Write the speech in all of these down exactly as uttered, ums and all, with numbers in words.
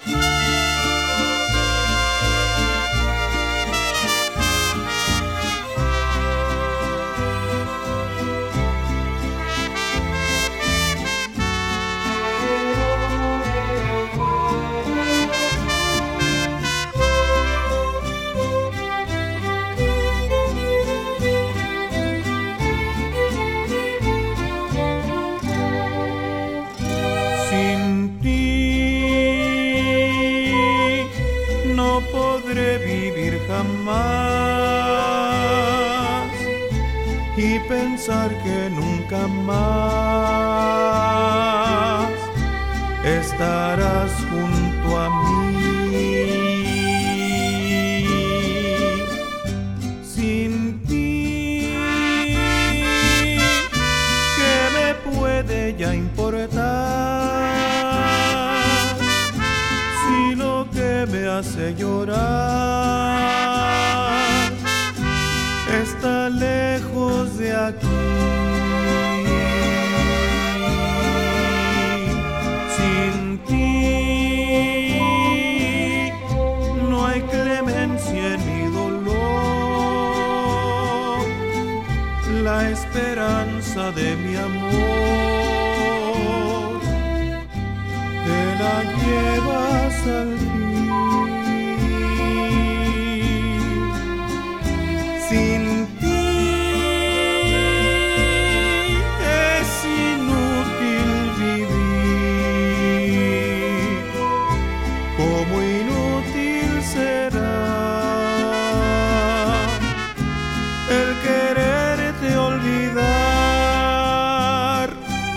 No podré vivir jamás y pensar que nunca más estarás junto a mí. Sin ti, ¿qué me puede ya importar? Me hace llorar está lejos de aquí. Sin ti no hay clemencia en mi dolor, la esperanza de mi amor te la llevas al fin. Sin ti es inútil vivir, como inútil será el quererte olvidar.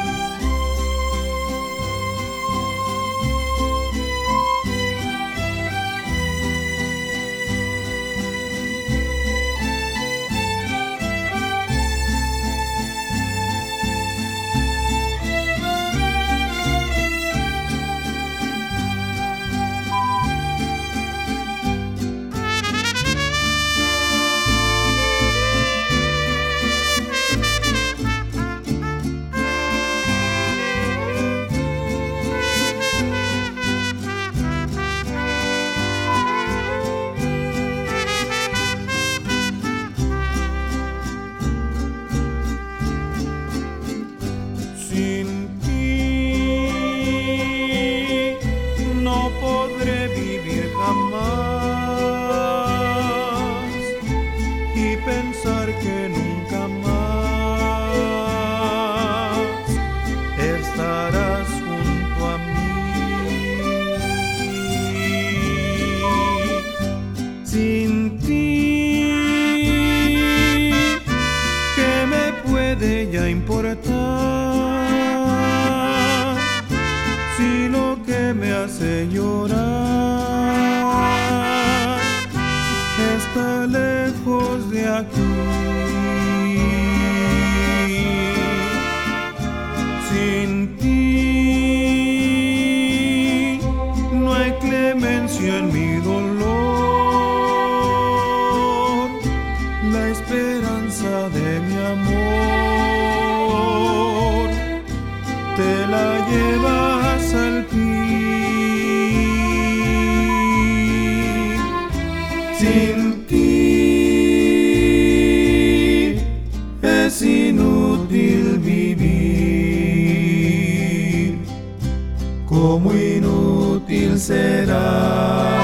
Sin ti no podré vivir jamás y pensar que nunca más estarás junto a mí. Sin ti, ¿qué me puede ya importar? Si lo que me hace llorar está lejos de aquí. Sin ti no hay clemencia en mi dolor, la esperanza de mi amor te la llevas al fin. Sin ti es inútil vivir, como inútil será